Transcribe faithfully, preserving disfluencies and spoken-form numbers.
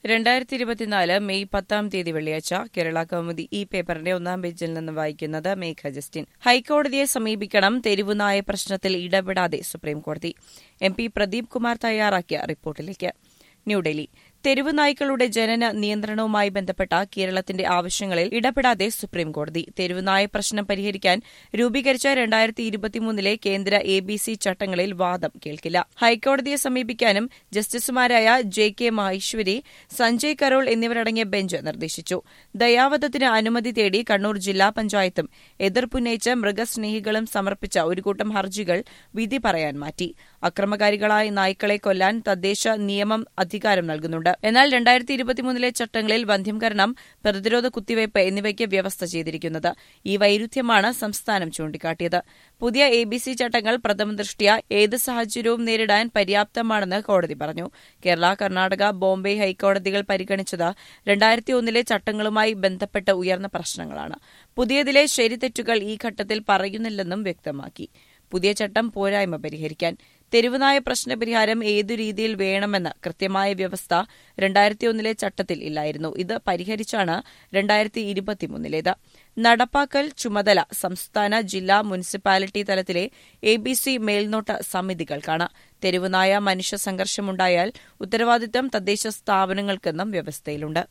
രണ്ടായിരത്തി ഇരുപത്തിനാല് മെയ് പത്താം തീയതി വെള്ളിയാഴ്ച കേരള കൗമുദി ഈ പേപ്പറിന്റെ ഒന്നാം പേജിൽ നിന്ന് വായിക്കുന്നത് മേഘ ജസ്റ്റിൻ. ഹൈക്കോടതിയെ സമീപിക്കണം, തെരുവുനായ പ്രശ്നത്തിൽ ഇടപെടാതെ സുപ്രീംകോടതി. എം പി പ്രദീപ് കുമാർ തയ്യാറാക്കിയ റിപ്പോർട്ടിലേക്ക്. ന്യൂഡൽഹി. തെരുവ് നായ്ക്കളുടെ ജനന നിയന്ത്രണവുമായി ബന്ധപ്പെട്ട കേരളത്തിന്റെ ആവശ്യങ്ങളിൽ ഇടപെടാതെ സുപ്രീംകോടതി. തെരുവുനായ പ്രശ്നം പരിഹരിക്കാൻ രൂപീകരിച്ച രണ്ടായിരത്തി ഇരുപത്തിമൂന്നിലെ കേന്ദ്ര എ ബി സി ചട്ടങ്ങളിൽ വാദം കേൾക്കില്ല. ഹൈക്കോടതിയെ സമീപിക്കാനും ജസ്റ്റിസുമാരായ ജെ കെ മഹേശ്വരി, സഞ്ജയ് കരോൾ എന്നിവരടങ്ങിയ ബെഞ്ച് നിർദ്ദേശിച്ചു. ദയാവധത്തിന് അനുമതി തേടി കണ്ണൂർ ജില്ലാ പഞ്ചായത്തും എതിർപ്പുന്നയിച്ച് മൃഗസ്നേഹികളും സമർപ്പിച്ച ഒരു കൂട്ടം ഹർജികൾ വിധി പറയാൻ മാറ്റി. അക്രമകാരികളായ നായ്ക്കളെ കൊല്ലാൻ തദ്ദേശ നിയമം അധികാരം നൽകുന്നുണ്ട്. എന്നാൽ രണ്ടായിരത്തി ഇരുപത്തിമൂന്നിലെ ചട്ടങ്ങളിൽ വന്ധ്യംകരണം, പ്രതിരോധ കുത്തിവയ്പ് എന്നിവയ്ക്ക് വ്യവസ്ഥ ചെയ്തിരിക്കുന്നത്. ഈ വൈരുദ്ധ്യമാണ് സംസ്ഥാനം ചൂണ്ടിക്കാട്ടിയത്. പുതിയ എ ബി സി ചട്ടങ്ങൾ പ്രഥമ ദൃഷ്ട്യാ ഏത് സാഹചര്യവും നേരിടാൻ പര്യാപ്തമാണെന്ന് കോടതി പറഞ്ഞു. കേരള, കർണാടക, ബോംബെ ഹൈക്കോടതികൾ പരിഗണിച്ചത് രണ്ടായിരത്തി ഒന്നിലെ ചട്ടങ്ങളുമായി ബന്ധപ്പെട്ട് ഉയർന്ന പ്രശ്നങ്ങളാണ്. പുതിയതിലെ ശരിതെറ്റുകൾ ഈ ഘട്ടത്തിൽ പറയുന്നില്ലെന്നും വ്യക്തമാക്കി. പുതിയ ചട്ടം പോരായ്മ പരിഹരിക്കാൻ. തെരുവുനായ പ്രശ്നപരിഹാരം ഏതു രീതിയിൽ വേണമെന്ന് കൃത്യമായ വ്യവസ്ഥ രണ്ടായിരത്തി ഒന്നിലെ ചട്ടത്തിൽ ഇല്ലായിരുന്നു. ഇത് പരിഹരിച്ചാണ് രണ്ടായിരത്തി ഇരുപത്തിമൂന്നിലേത്. നടപ്പാക്കൽ ചുമതല സംസ്ഥാന, ജില്ലാ, മുനിസിപ്പാലിറ്റി തലത്തിലെ എ ബി സി മേൽനോട്ട സമിതികൾക്കാണ്. തെരുവുനായ മനുഷ്യ സംഘർഷമുണ്ടായാൽ ഉത്തരവാദിത്തം തദ്ദേശ സ്ഥാപനങ്ങൾക്കെന്നും വ്യവസ്ഥയിലുണ്ട്.